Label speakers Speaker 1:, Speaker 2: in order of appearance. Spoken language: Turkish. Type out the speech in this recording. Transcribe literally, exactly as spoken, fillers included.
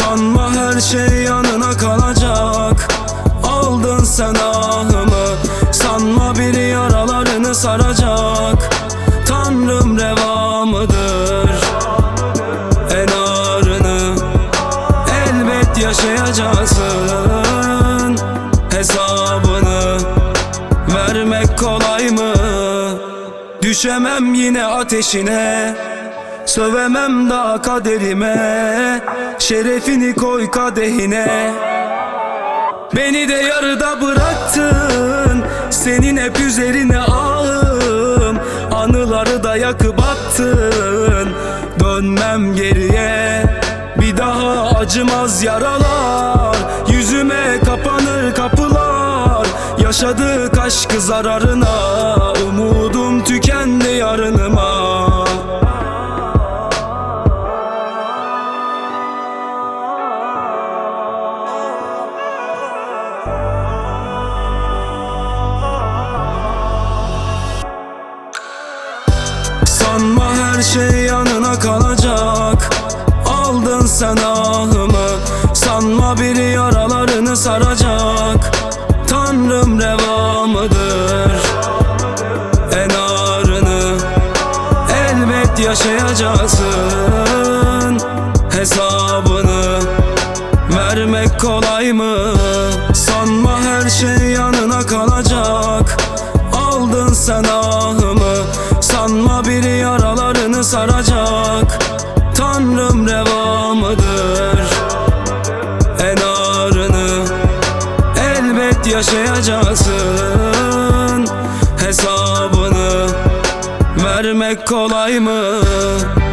Speaker 1: Sanma her şey yanına kalacak. Aldın sen ahımı. Sanma biri yaralarını saracak. Tanrım reva mıdır? En ağrını elbet yaşayacaksın. Hesabını vermek kolay mı? Düşemem yine ateşine, sövemem daha kaderime. Şerefini koy kadehine. Beni de yarıda bıraktın, senin hep üzerine ağım. Anıları da yakıp attın. Dönmem geriye, bir daha acımaz yaralar. Yüzüme kapanır kapılar. Yaşadık aşkı zararına. Umudum tükendi yarınıma. Sanma her şey yanına kalacak. Aldın sen ahımı. Sanma biri yaralarını saracak. Tanrım reva mıdır? En ağrını elbet yaşayacaksın. Hesabını vermek kolay mı? Sanma her şey yanına kalacak. Aldın sen ahımı. Sanma biri yaralarını saracak. Tanrım reva mıdır? En ağrını elbet yaşayacaksın. Hesabını vermek kolay mı?